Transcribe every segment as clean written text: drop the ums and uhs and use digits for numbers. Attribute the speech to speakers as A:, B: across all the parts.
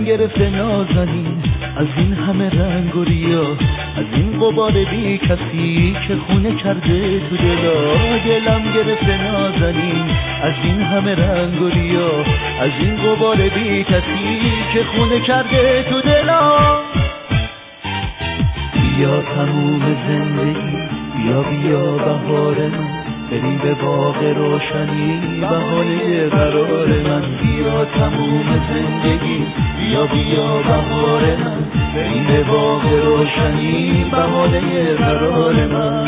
A: دلم گرفته نازنین از این همه رنگ و ریا، از این غبار بی کسی که خونه کرده تو دلا. دلم گرفته نازنین از این همه رنگ و ریا، از این غبار بی کسی که خونه کرده تو دلا. بیا تموم زندگی، بیا بیا بهار من، بریم به باغ روشنی بهانه قرار من. بیا تموم زندگی، بیا بیا بهار من، بریم به باغ روشنی بهانه قرار من.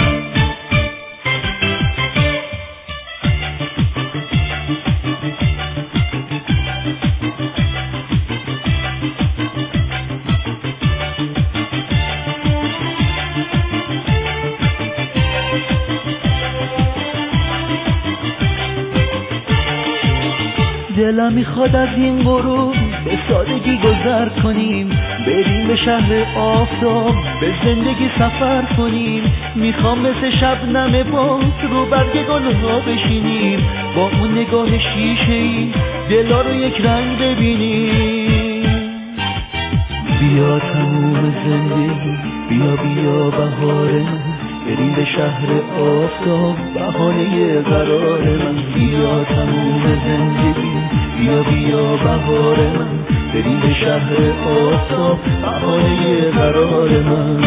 A: دلم میخواد از این غروب به سادگی گذر کنیم، بریم به شهر آفتاب به زندگی سفر کنیم. میخوام مثل شبنم باز رو برگ گلها بشینیم، با اون نگاه شیشه‌ای دلا رو یک رنگ ببینیم. بیا تموم زندگی، بیا بیا بهار من، بریم به شهر آفتاب بهانه قرار من. بیا تموم زندگی، بیا بیا بهار من، بریم به شهر آفتاب بهانه قرار من.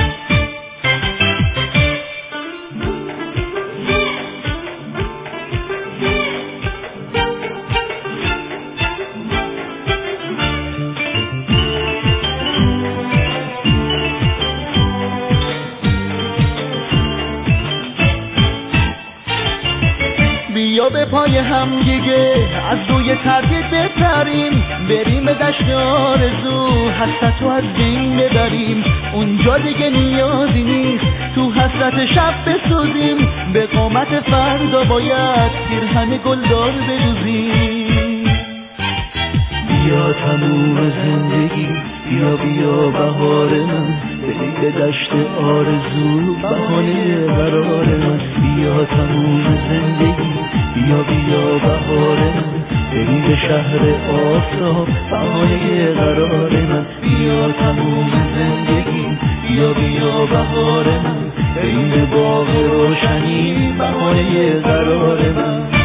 A: بیا به پای هم دیگه از روی تردید بپریم، بریم به دشت آرزو حسرتو از بین ببریم. اونجا دیگه نیازی نیست تو حسرت شب بسوزیم، به قامت فردا باید پیرهن گلدار بدوزیم. بیا تموم زندگی، بیا بیا بهار من، بریم به دشت آرزو بهانه قرار من. بیا تموم زندگی، بیا بیا بهار من، بریم به شهر آفتاب بهانه قرار من. بیا تموم زندگی، بیا بیا بهار من، بریم به باغ روشنی بهانه قرار من.